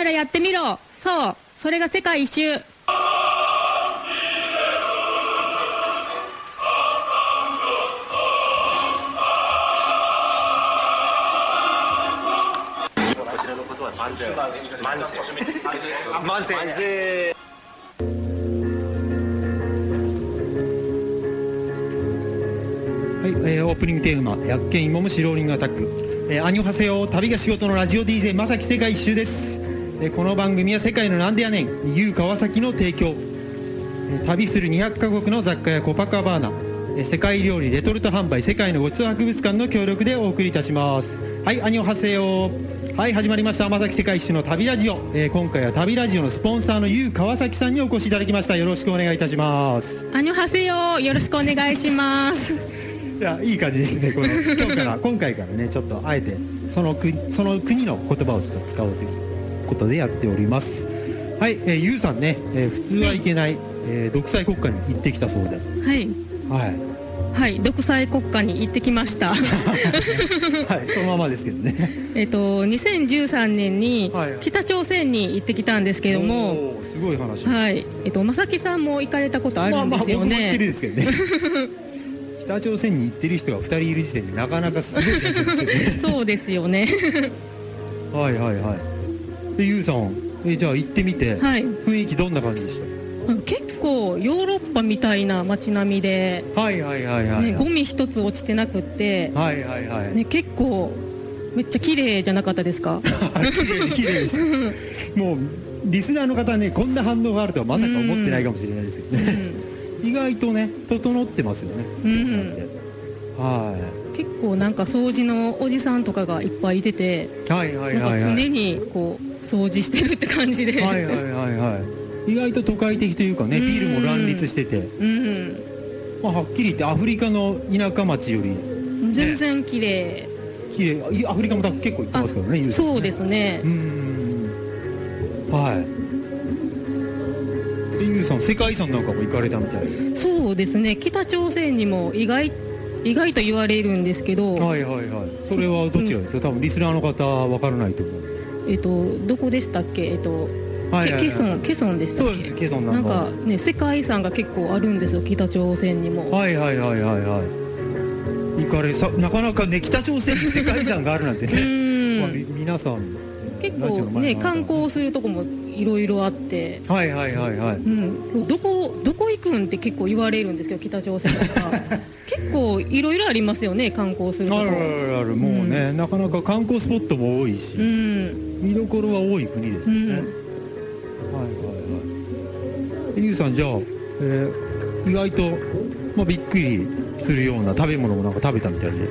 ならやってみろ。そう、それが世界一周。 慢性。 はい、オープニングテーマ「薬研芋虫ローリングアタック」アニョハセヨ、旅が仕事のラジオ DJ まさき世界一周です。この番組は世界のなんでやねん YOU 川崎の提供、旅する200カ国の雑貨やコパカバーナ、世界料理レトルト販売世界のごちそう博物館の協力でお送りいたします。はい、アニョハセヨ。はい、始まりましたまさき世界一周の旅ラジオ、今回は旅ラジオのスポンサーの YOU 川崎さんにお越しいただきました。よろしくお願いいたします。 アニョハセヨ、よろしくお願いします。 いや、いい感じですね。今回からね、ちょっとあえてその国の言葉をちょっと使おうということでやっております。はい、ゆうさんね、普通はいけない、独裁国家に行ってきたそうで。 はいはいはい、独裁国家に行ってきました。はい、 そのままですけどね。 2013年に北朝鮮に行ってきたんですけども、 すごい話。 はい、まさきさんも行かれたことあるんですよね。 僕も行ってるんですけどね。北朝鮮に行ってる人が2人いる時点でなかなかすごい話ですよね。 そうですよね。 はいはいはい。で、ゆうさん、じゃあ行ってみて、 はい、 雰囲気どんな感じでした？ 結構ヨーロッパみたいな街並みで、 はいはいはいはい、 ね、ゴミ一つ落ちてなくって、 はいはいはい、 ね、結構めっちゃ綺麗じゃなかったですか？ 綺麗でした。もうリスナーの方ね、こんな反応があるとはまさか思ってないかもしれないですけどね。意外とね、整ってますよね。はい。 結構なんか掃除のおじさんとかがいっぱいいてて、 はいはいはいはい、 なんか常にこう掃除してるって感じで、 はいはいはいはい。意外と都会的というかね、ビルも乱立してて、まあ、はっきり言ってアフリカの田舎町より、ね、 全然綺麗。 綺麗。アフリカも結構行ってますからね。 そうですね。 はい。で、ゆうさん世界遺産なんかも行かれたみたい。 そうですね。北朝鮮にも意外と言われるんですけど。 はいはいはい。それはどちらですか？多分リスナーの方は分からないと思う。 どこでしたっけ？ケソンでしたっけ？ そうです。ケソンなんかね、世界遺産が結構あるんですよ、北朝鮮にも。 はいはいはいはいはい。行かれなかなかね、北朝鮮に世界遺産があるなんてね。まあ、皆さん結構ね、観光するとこもいろいろあって。 はいはいはいはい。 どこ行くんって結構言われるんですけど、北朝鮮とか結構いろいろありますよね、観光するとこ。 あるもうね、なかなか観光スポットも多いし、見どころは多い国ですよね。はいはいはい。ゆうさん、じゃあ、意外と、まあ、びっくりするような食べ物もなんか食べたみたいで。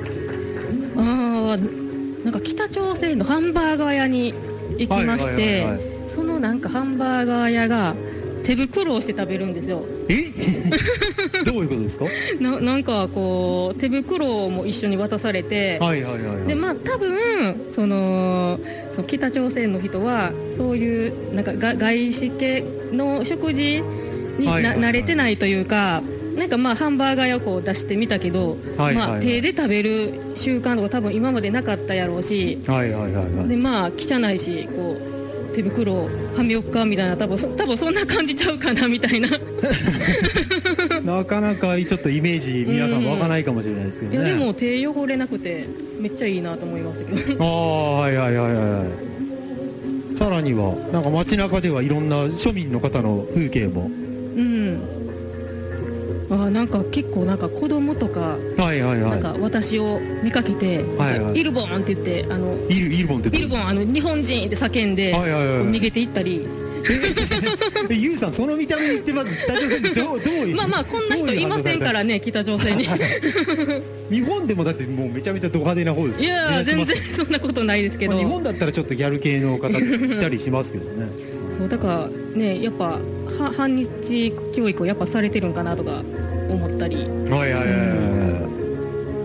なんか北朝鮮のハンバーガー屋に行きまして、そのなんかハンバーガー屋が手袋をして食べるんですよ。 どういうことですか？ なんかこう手袋も一緒に渡されて、でまあ多分その北朝鮮の人はそういうなんか外資系の食事に慣れてないというか。なんかまあハンバーガー屋をこう出してみたけど、まあ手で食べる習慣とか多分今までなかったやろうし、でまあ汚いしこう手袋をはめよっかみたいな、多分そんな感じちゃうかなみたいな。 なかなかちょっとイメージ皆さん湧かないかもしれないですけどね。 いやでも手汚れなくてめっちゃいいなと思いますけど。 はいはいはいはい。さらにはなんか街中ではいろんな庶民の方の風景も。 なんか結構なんか子供とか、なんか私を見かけて、イルボンって言って、イルボン日本人って叫んで逃げていったり。 ゆうさん、その見た目に言ってます。北朝鮮でどういうまあこんな人いませんからね、北朝鮮に。 日本でもだってもうめちゃめちゃド派手な方です。 いや全然そんなことないですけど、 日本だったらちょっとギャル系の方いたりしますけどね。 だからね、やっぱ反日教育をやっぱされてるんかなとか思ったり。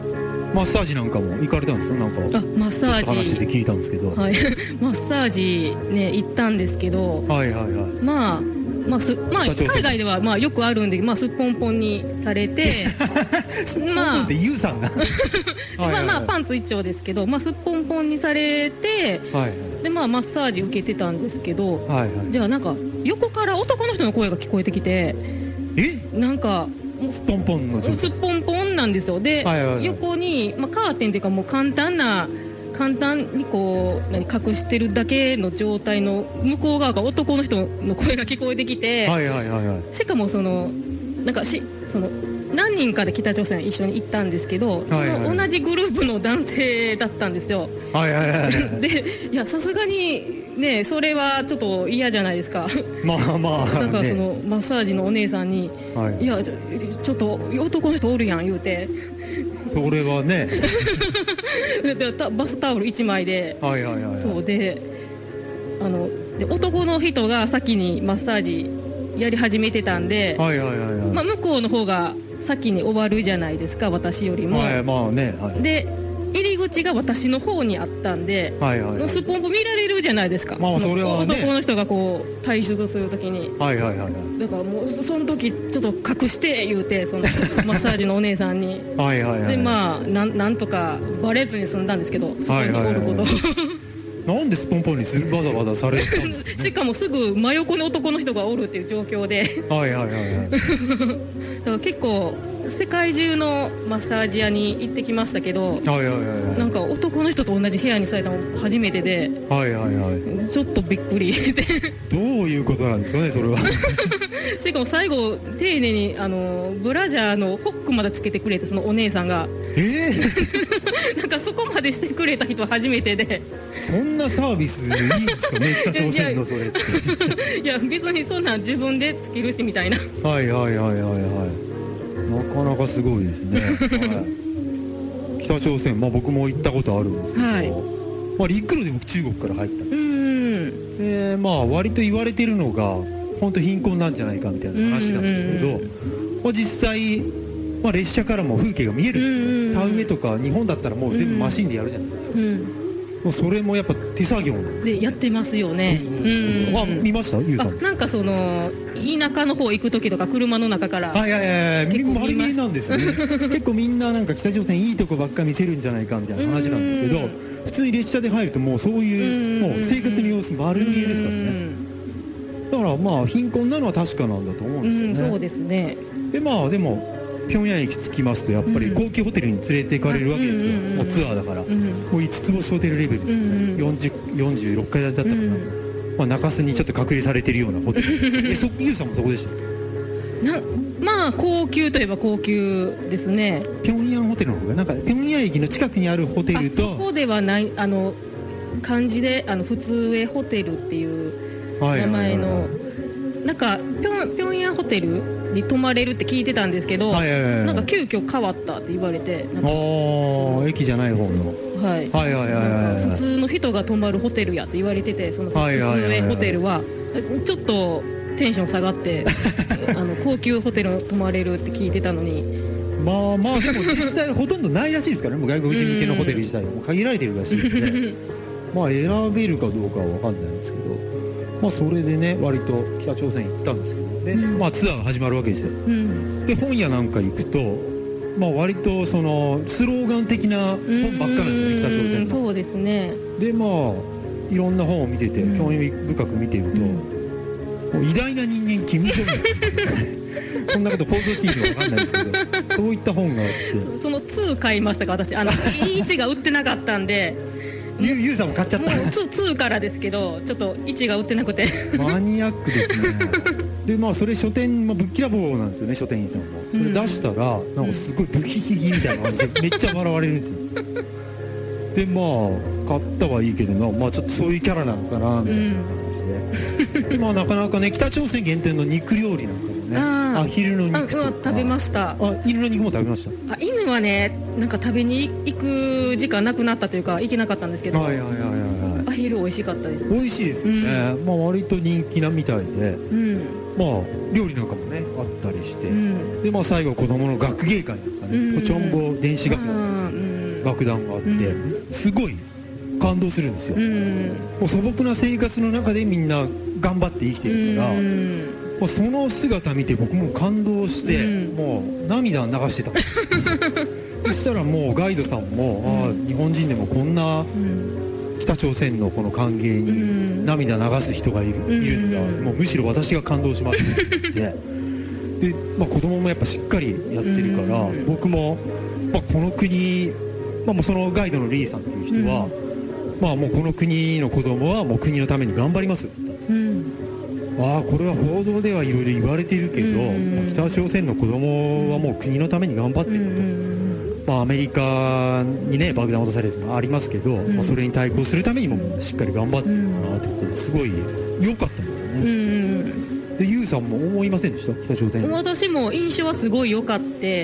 マッサージなんかも行かれたんですよ。なんかマッサージ話してて聞いたんですけど、 はいマッサージね行ったんですけど、 はいはいはい、 まあ海外ではまあよくあるんで、まあすっぽんぽんにされてまあってユウさんがまあパンツ一丁ですけど、まあすっぽんぽんにされて、はい、でまあマッサージ受けてたんですけど、はいはい、じゃあなんか横から男の人の声が聞こえてきて、なんかすっぽんぽんのすっぽんぽんなんですよ。で、はいはいはい、横に、まあ、カーテンというかもう簡単にこう隠してるだけの状態の向こう側が男の人の声が聞こえてきて、はいはいはいはい、しかもその何人かで北朝鮮一緒に行ったんですけど、その同じグループの男性だったんですよ。はいはいはいはい、でいやさすがにねそれはちょっと嫌じゃないですか。 まあまあ、 なんかそのマッサージのお姉さんに、はい、いやちょっと男の人おるやん言うて、 それはねでバスタオル1枚で、はいはいはいはい、そうで男の人が先にマッサージやり始めてたんで、はいはいはいはい、まあ、向こうの方が先に終わるじゃないですか、私よりも、はい、まあね、はい、で入り口が私の方にあったんで、はいはいはい、スポンポ見られるじゃないですか、まあ、それはね、男の人がこう退出するときに、はいはいはいはい、だからもうその時ちょっと隠して言うて、そのマッサージのお姉さんにはいはい、はい、でまあなんとかバレずに済んだんですけど、そこにおること、はいはいはいなんでスポンポンにわざわざされたんですか、ね、 しかもすぐ真横に男の人がおるっていう状況ではいはいはいはいだから結構世界中のマッサージ屋に行ってきましたけど、はいはいはいはい、なんか男の人と同じ部屋にされたの初めてで、はいはいはい、ちょっとびっくりどういうことなんですかねそれはしかも最後丁寧にブラジャーのホックまでつけてくれて、そのお姉さんがなんかそこまでしてくれた人は初めてで、 そんなサービスいいんですかね北朝鮮のそれっていや別にそんなん自分でつけるしみたいなはいはいはいはいはい、なかなかすごいですね、はい、北朝鮮、まあ、僕も行ったことあるんですけど、はい、まあ、陸路で僕中国から入ったんですよ。でまあ割と言われてるのが本当貧困なんじゃないかみたいな話なんですけど、まあ、実際、まあ、列車からも風景が見えるんですよ。田植えとか日本だったらもう全部マシンでやるじゃないですか、もうそれもやっぱ手作業でやってますよね。 あ、見ました？ゆうさん。 なんかその田舎の方行く時とか車の中から結構丸見えなんですよね結構みんななんか北朝鮮いいとこばっか見せるんじゃないかみたいな話なんですけど、普通に列車で入るともうそういうもう生活の様子丸見えですからね。だからまあ貧困なのは確かなんだと思うんですよね。 そうですね。 でまあでも平壌駅着きますとやっぱり高級ホテルに連れて行かれるわけですよ、もうツアーだから、もう5つ星ホテルレベルですよね、46階建てだったかな、まあ、中洲にちょっと隔離されてるようなホテルゆうさんもそこでした？ まあ高級といえば高級ですね。 平壌ホテルの方がなんか平壌駅の近くにあるホテルとそこではない漢字で普通へホテルっていう名前のなんか平壌ホテルに泊まれるって聞いてたんですけど、なんか急遽変わったって言われて、なんか駅じゃない方の、はいはいはいはい、 普通の人が泊まるホテルやって言われてて、その普通へホテルはちょっとテンション下がって高級ホテル泊まれるって聞いてたのに、 まあまあでも実際ほとんどないらしいですからね、もう外国人向けのホテル自体も限られてるらしいのでまあ選べるかどうかは分かんないんですけど、まあそれでね割と北朝鮮行ったんですけどで、まあ、ツアーが始まるわけですよ、で本屋なんか行くと、まあ、割とそのスローガン的な本ばっかなんですよね、北朝鮮の。 そうですね。 でまあいろんな本を見てて興味深く見ていると、もう偉大な人間キム・ジョンこんなこと放送していいのか分かんないですけどそういった本があってその2買いましたか私1が売ってなかったんでゆうさんも買っちゃった。もう 2からですけどちょっと1が売ってなくてマニアックですねでまあそれ書店、ぶっきらぼうなんですよね、書店員さんもそれ出したらなんかすごいブヒヒヒみたいな感じでめっちゃ笑われるんですよでまあ買ったはいいけどな、まあちょっとそういうキャラなのかなみたいな感じで、まあなかなかね北朝鮮限定の肉料理なんかもね、アヒルの肉とか食べました。 犬の肉も食べました。 犬はねなんか食べに行く時間なくなったというか行けなかったんですけど、アヒル美味しかったです。 美味しいですよね、まあ割と人気なみたいで、まあ料理なんかもねあったりして、でまあ最後子供の学芸会なんかね、ポチョンボ電子楽団楽団があって、すごい感動するんですよ。もう素朴な生活の中でみんな頑張って生きてるから、もうその姿見て僕も感動して、もう涙流してたそしたらもうガイドさんも、日本人でもこんな北朝鮮のこの歓迎に涙流す人がいるんだ、もうむしろ私が感動しますって言ってで、子供もやっぱしっかりやってるから、僕も、この国、もうそのガイドのリーさんという人は、もうこの国の子供はもう国のために頑張りますって言ったんですよ。これは報道ではいろいろ言われているけど、北朝鮮の子供はもう国のために頑張ってると、アメリカにね爆弾落とされるのはありますけど、それに対抗するためにもしっかり頑張ってるんだなってことですごい良かったんですよね。でユウさんも思いませんでした？北朝鮮。 私も印象はすごい良かって、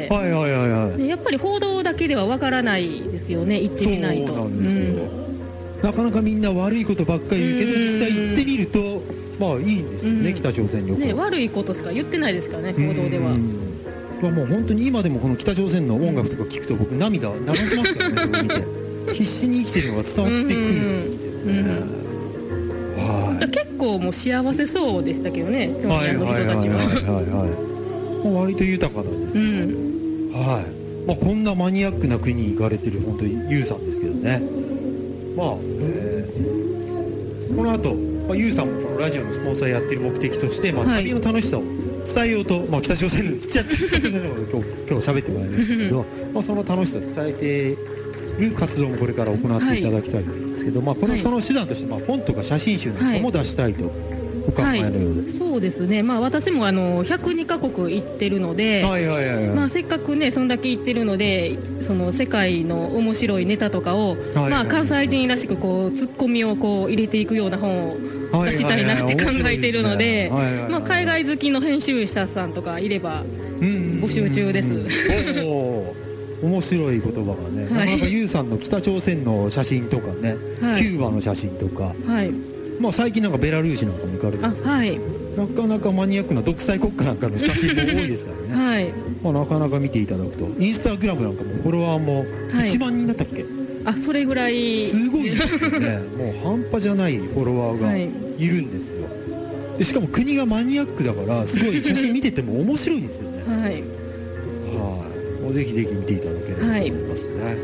やっぱり報道だけではわからないですよね、行ってみないと。そうなんですよ、 なかなかみんな悪いことばっかり言うけど、実際行ってみるといいんですよね、北朝鮮旅行、 悪いことしか言ってないですからね、報道では。 もう本当に今でもこの北朝鮮の音楽とか聞くと僕涙流しますからねそれを見て必死に生きてるのが伝わってくるんですよね。 結構もう幸せそうでしたけどね、平壌の人たちは。 割と豊かなんです。こんなマニアックな国に行かれてる本当にユウさんですけどね。この後、ユウさんもこのラジオのスポンサーやってる目的として、旅の楽しさを伝えようと、北朝鮮のこと今日喋ってもらいましたけど、その楽しさを伝えている活動もこれから行っていただきたいんですけど、その手段として、本とか写真集なんかも出したいとお考えのようです。 そうですね、私も102カ国行ってるので、せっかくねそんだけ行ってるので、その世界の面白いネタとかを、関西人らしくこうツッコミをこう入れていくような本を出したいなって考えているので、海外好きの編集者さんとかいれば募集中です。 面白い言葉がね、なかなかユウさんの北朝鮮の写真とかね、キューバの写真とか、最近なんかベラルーシなんかも行かれてますけど、なかなかマニアックな独裁国家なんかの写真も多いですからね。なかなか見ていただくと、インスタグラムなんかもフォロワーも1万人だったっけ？ それぐらいすごいですよね。もう半端じゃないフォロワーがいるんですよ。でしかも国がマニアックだからすごい写真見てても面白いんですよね。もうぜひぜひ見ていただければと思いますね。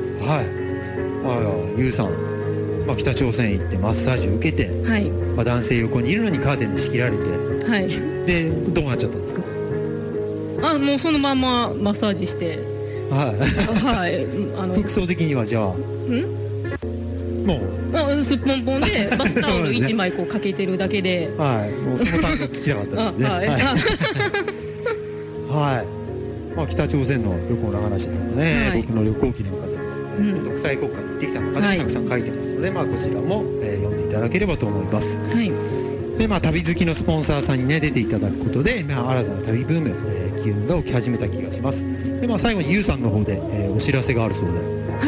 ユウさん、北朝鮮行ってマッサージを受けて、男性横にいるのにカーテンで仕切られて、でどうなっちゃったんですか？ もうそのままマッサージして、 服装的にはじゃあもうすっぽんぽんでバスタオル1枚こうかけてるだけで、 もうその単語聞きたかったですね。北朝鮮の旅行の話なんかね、僕の旅行記なんかでも、独裁国家に行ってきたのかたくさん書いてますので、こちらも、読んでいただければと思います。で旅好きのスポンサーさんにね出ていただくことで、新たな旅ブーム、機運が起き始めた気がします。で最後にユウさんの方で、お知らせがあるそうで。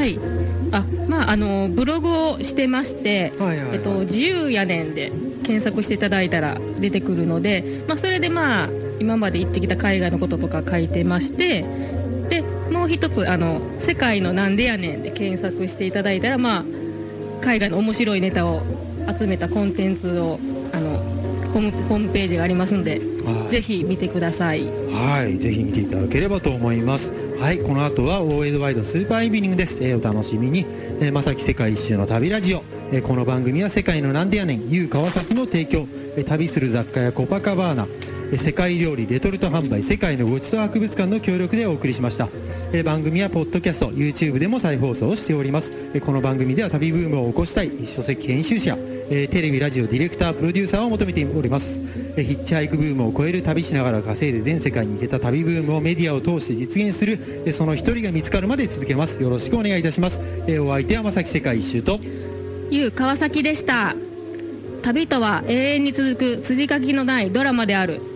ブログをしてまして、自由やねんで検索していただいたら出てくるので、それで今まで行ってきた海外のこととか書いてまして、でもう一つ世界のなんでやねんで検索していただいたら、海外の面白いネタを集めたコンテンツをホームページがありますので、ぜひ見てください。ぜひ見ていただければと思います。この後はオーエイドワイドスーパーイブニングです。お楽しみに。正木世界一周の旅ラジオ、この番組は世界のなんでやねんユウ川崎の提供、旅する雑貨やコパカバーナ、世界料理レトルト販売世界のごちそう博物館の協力でお送りしました。番組はポッドキャスト YouTube でも再放送しております。この番組では旅ブームを起こしたい書籍編集者、テレビラジオディレクタープロデューサーを求めております。ヒッチハイクブームを超える旅しながら稼いで全世界に出た旅ブームをメディアを通して実現する、その一人が見つかるまで続けます。よろしくお願いいたします。お相手は正木世界一周とユウ川崎でした。旅とは永遠に続く筋書きのないドラマである。